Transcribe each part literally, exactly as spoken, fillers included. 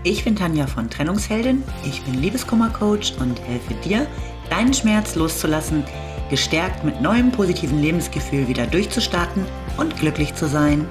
Ich bin Tanja von Trennungsheldin, ich bin Liebeskummer-Coach und helfe dir, deinen Schmerz loszulassen, gestärkt mit neuem positiven Lebensgefühl wieder durchzustarten und glücklich zu sein.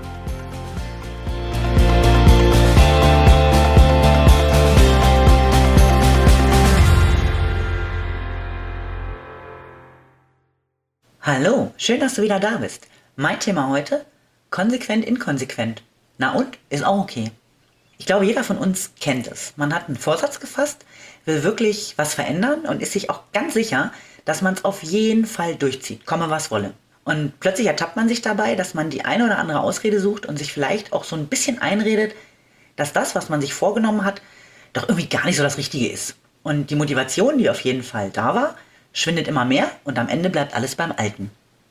Hallo, schön, dass du wieder da bist. Mein Thema heute: konsequent inkonsequent. Na und? Ist auch okay. Ich glaube, jeder von uns kennt es. Man hat einen Vorsatz gefasst, will wirklich was verändern und ist sich auch ganz sicher, dass man es auf jeden Fall durchzieht, komme was wolle. Und plötzlich ertappt man sich dabei, dass man die eine oder andere Ausrede sucht und sich vielleicht auch so ein bisschen einredet, dass das, was man sich vorgenommen hat, doch irgendwie gar nicht so das Richtige ist. Und die Motivation, die auf jeden Fall da war, schwindet immer mehr und am Ende bleibt alles beim Alten.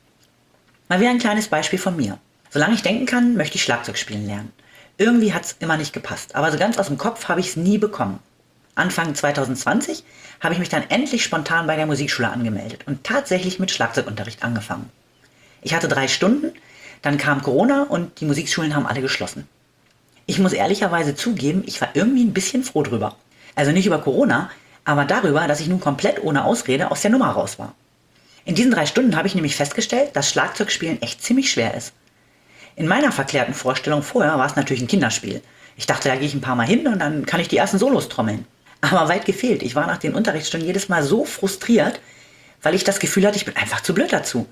Mal wieder ein kleines Beispiel von mir. Solange ich denken kann, möchte ich Schlagzeug spielen lernen. Irgendwie hat es immer nicht gepasst, aber so ganz aus dem Kopf habe ich es nie bekommen. Anfang zwanzig zwanzig habe ich mich dann endlich spontan bei der Musikschule angemeldet und tatsächlich mit Schlagzeugunterricht angefangen. Ich hatte drei Stunden, dann kam Corona und die Musikschulen haben alle geschlossen. Ich muss ehrlicherweise zugeben, ich war irgendwie ein bisschen froh drüber. Also nicht über Corona, aber darüber, dass ich nun komplett ohne Ausrede aus der Nummer raus war. In diesen drei Stunden habe ich nämlich festgestellt, dass Schlagzeugspielen echt ziemlich schwer ist. In meiner verklärten Vorstellung vorher war es natürlich ein Kinderspiel. Ich dachte, da gehe ich ein paar Mal hin und dann kann ich die ersten Solos trommeln. Aber weit gefehlt. Ich war nach den Unterrichtsstunden jedes Mal so frustriert, weil ich das Gefühl hatte, ich bin einfach zu blöd dazu.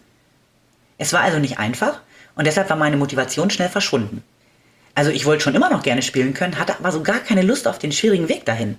Es war also nicht einfach und deshalb war meine Motivation schnell verschwunden. Also ich wollte schon immer noch gerne spielen können, hatte aber so gar keine Lust auf den schwierigen Weg dahin.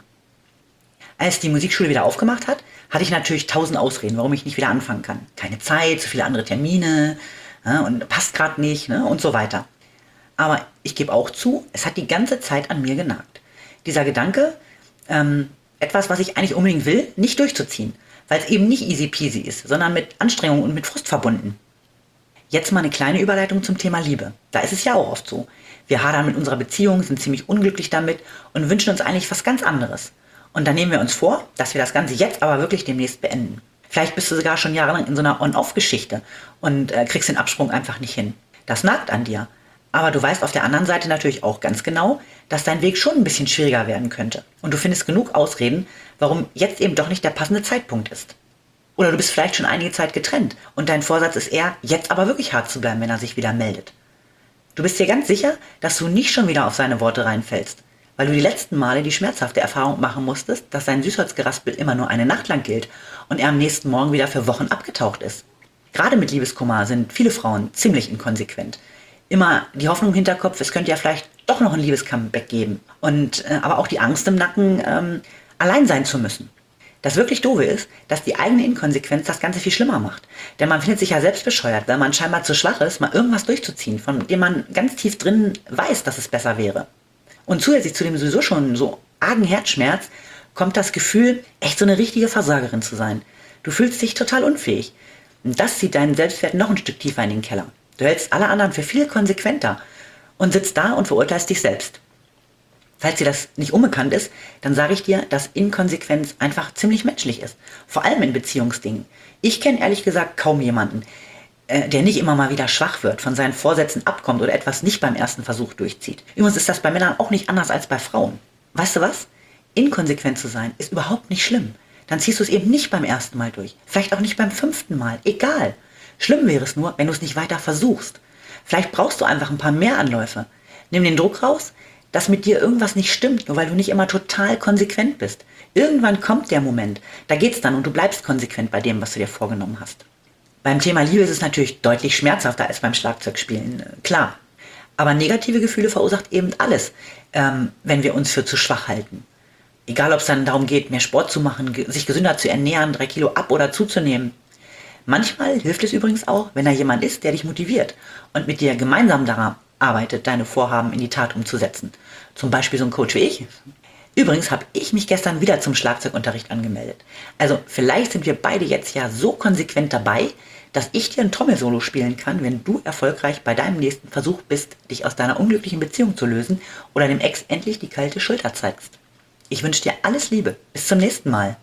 Als die Musikschule wieder aufgemacht hat, hatte ich natürlich tausend Ausreden, warum ich nicht wieder anfangen kann. Keine Zeit, zu viele andere Termine, ja, und passt gerade nicht, ne, und so weiter. Aber ich gebe auch zu, es hat die ganze Zeit an mir genagt. Dieser Gedanke, ähm, etwas, was ich eigentlich unbedingt will, nicht durchzuziehen, weil es eben nicht easy peasy ist, sondern mit Anstrengung und mit Frust verbunden. Jetzt mal eine kleine Überleitung zum Thema Liebe. Da ist es ja auch oft so. Wir hadern mit unserer Beziehung, sind ziemlich unglücklich damit und wünschen uns eigentlich was ganz anderes. Und dann nehmen wir uns vor, dass wir das Ganze jetzt aber wirklich demnächst beenden. Vielleicht bist du sogar schon jahrelang in so einer On-Off-Geschichte und äh, kriegst den Absprung einfach nicht hin. Das nagt an dir. Aber du weißt auf der anderen Seite natürlich auch ganz genau, dass dein Weg schon ein bisschen schwieriger werden könnte. Und du findest genug Ausreden, warum jetzt eben doch nicht der passende Zeitpunkt ist. Oder du bist vielleicht schon einige Zeit getrennt und dein Vorsatz ist eher, jetzt aber wirklich hart zu bleiben, wenn er sich wieder meldet. Du bist dir ganz sicher, dass du nicht schon wieder auf seine Worte reinfällst, weil du die letzten Male die schmerzhafte Erfahrung machen musstest, dass sein Süßholzgeraspel immer nur eine Nacht lang gilt und er am nächsten Morgen wieder für Wochen abgetaucht ist. Gerade mit Liebeskummer sind viele Frauen ziemlich inkonsequent. Immer die Hoffnung im Hinterkopf, es könnte ja vielleicht doch noch ein Liebescomeback geben. Und äh, aber auch die Angst im Nacken, ähm, allein sein zu müssen. Das wirklich Doofe ist, dass die eigene Inkonsequenz das Ganze viel schlimmer macht. Denn man findet sich ja selbst bescheuert, weil man scheinbar zu schwach ist, mal irgendwas durchzuziehen, von dem man ganz tief drin weiß, dass es besser wäre. Und zusätzlich zu dem sowieso schon so argen Herzschmerz kommt das Gefühl, echt so eine richtige Versagerin zu sein. Du fühlst dich total unfähig. Und das zieht deinen Selbstwert noch ein Stück tiefer in den Keller. Du hältst alle anderen für viel konsequenter und sitzt da und verurteilst dich selbst. Falls dir das nicht unbekannt ist, dann sage ich dir, dass Inkonsequenz einfach ziemlich menschlich ist. Vor allem in Beziehungsdingen. Ich kenne ehrlich gesagt kaum jemanden, äh, der nicht immer mal wieder schwach wird, von seinen Vorsätzen abkommt oder etwas nicht beim ersten Versuch durchzieht. Übrigens ist das bei Männern auch nicht anders als bei Frauen. Weißt du was? Inkonsequent zu sein ist überhaupt nicht schlimm. Dann ziehst du es eben nicht beim ersten Mal durch. Vielleicht auch nicht beim fünften Mal. Egal. Schlimm wäre es nur, wenn du es nicht weiter versuchst. Vielleicht brauchst du einfach ein paar mehr Anläufe. Nimm den Druck raus, dass mit dir irgendwas nicht stimmt, nur weil du nicht immer total konsequent bist. Irgendwann kommt der Moment, da geht's dann und du bleibst konsequent bei dem, was du dir vorgenommen hast. Beim Thema Liebe ist es natürlich deutlich schmerzhafter als beim Schlagzeugspielen, klar. Aber negative Gefühle verursacht eben alles, ähm, wenn wir uns für zu schwach halten. Egal, ob es dann darum geht, mehr Sport zu machen, sich gesünder zu ernähren, drei Kilo ab- oder zuzunehmen. Manchmal hilft es übrigens auch, wenn da jemand ist, der dich motiviert und mit dir gemeinsam daran arbeitet, deine Vorhaben in die Tat umzusetzen. Zum Beispiel so ein Coach wie ich. Übrigens habe ich mich gestern wieder zum Schlagzeugunterricht angemeldet. Also vielleicht sind wir beide jetzt ja so konsequent dabei, dass ich dir ein Trommelsolo spielen kann, wenn du erfolgreich bei deinem nächsten Versuch bist, dich aus deiner unglücklichen Beziehung zu lösen oder dem Ex endlich die kalte Schulter zeigst. Ich wünsche dir alles Liebe. Bis zum nächsten Mal.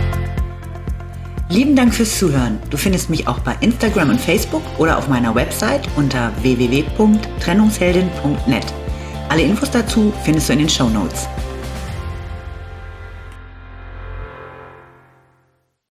Lieben Dank fürs Zuhören. Du findest mich auch bei Instagram und Facebook oder auf meiner Website unter w w w punkt trennungsheldin punkt net. Alle Infos dazu findest du in den Shownotes.